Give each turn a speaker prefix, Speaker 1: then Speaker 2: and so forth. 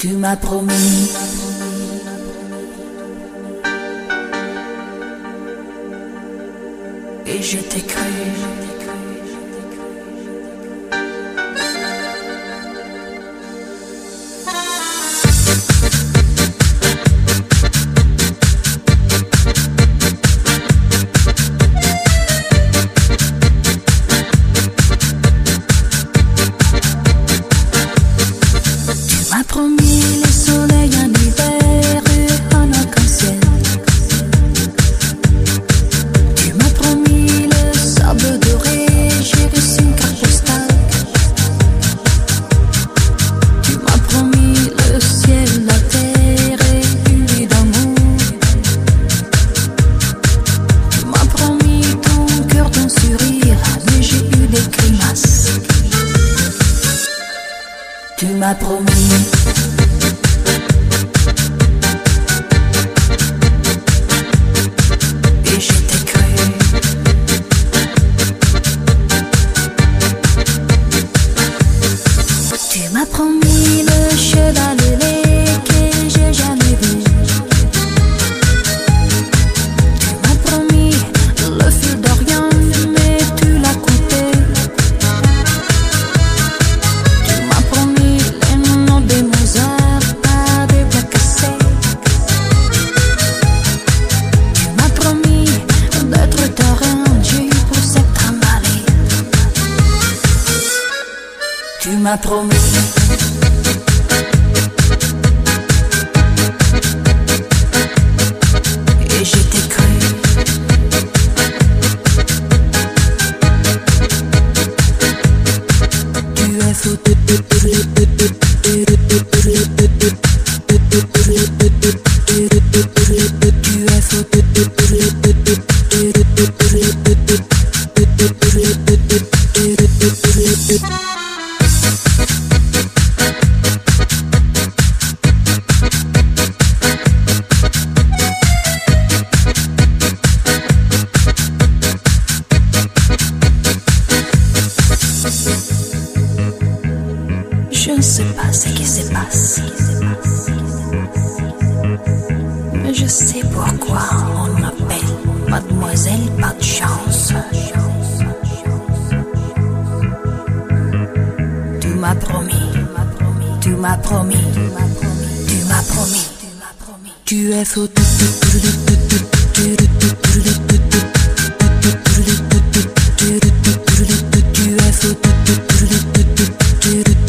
Speaker 1: Tu m'as promis. Et je t'ai cru.
Speaker 2: Promis le soleil en hiver et en arc-en-ciel. Tu m'as promis le sable doré, j'ai reçu une carte postale. Tu m'as promis le ciel, la terre et une vie d'amour. Tu m'as promis ton cœur, ton sourire, mais j'ai eu des grimaces.
Speaker 1: Tu m'as promis.
Speaker 2: Tu m'as promis le cheval ailé que j'ai jamais vu. Tu m'as promis le fil d'Orient, mais tu l'as coupé. Tu m'as promis les noms des Mozart, pas des plats cassés. Tu m'as promis d'être ta reine, j'ai eu pour s'être emballé.
Speaker 1: Tu m'as promis. Et je t'ai cru. Tu es fou. Tu es fou.
Speaker 2: Je ne sais pas ce qui se passe, mais je sais pourquoi on m'appelle Mademoiselle Pas de Chance.
Speaker 1: Tu m'as promis. Tu m'as promis. Tu m'as promis. Tu es fou. Tu es fou.